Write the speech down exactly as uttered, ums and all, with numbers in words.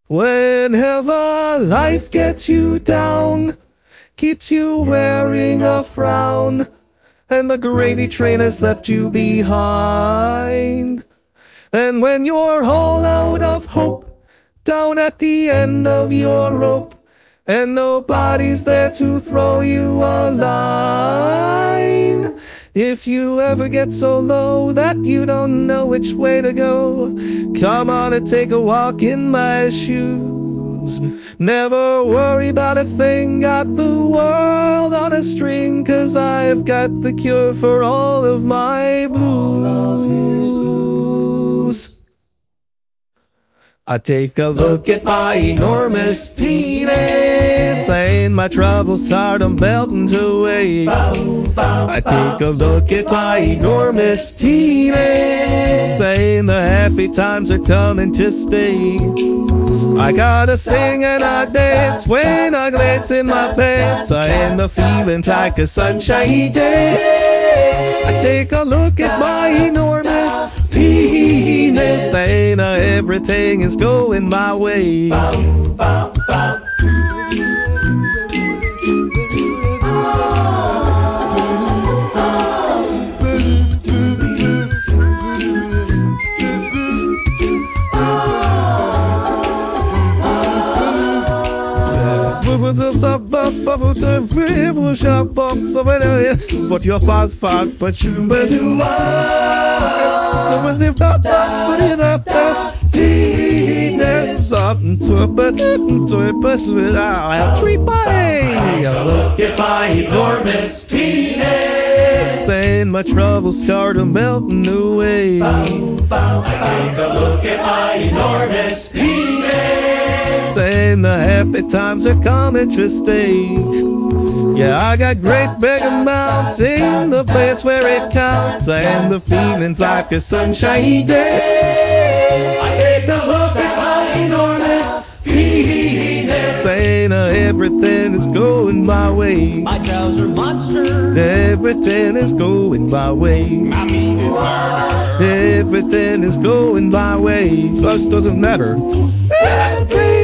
Whenever life gets you down, keeps you wearing a frown, and the gravy train has left you behind. And when you're all out of hope, down at the end of your rope, and nobody's there to throw you a line. If you ever get so low that you don't know which way to go, come on and take a walk in my shoes. Never worry about a thing, got the world on a string, 'cause I've got the cure for all of my blues. I take a look at my enormous penis, and my troubles start melting away. I take a look at my enormous penis, saying the happy times are coming to stay. I gotta sing and I dance when I glance in my pants, and the feeling like a sunshiny day. I take a look at my enormous penis, saying uh, everything is going my way. But your fast fat, but you but you are. So as if not but it up penis something to it, but to it, but I'll treat body. Look at my enormous penis, saying my troubles start melting away. I take a look at my enormous penis, saying the happy times are coming to stay. Yeah, I got great big amounts in the place where it counts, and the feeling's like a sunshiny day. I take a look at my enormous penis, saying uh, everything is going my way. My trouser monster, everything is going my way. My meat is burner, everything is going my way. Plus doesn't matter. Every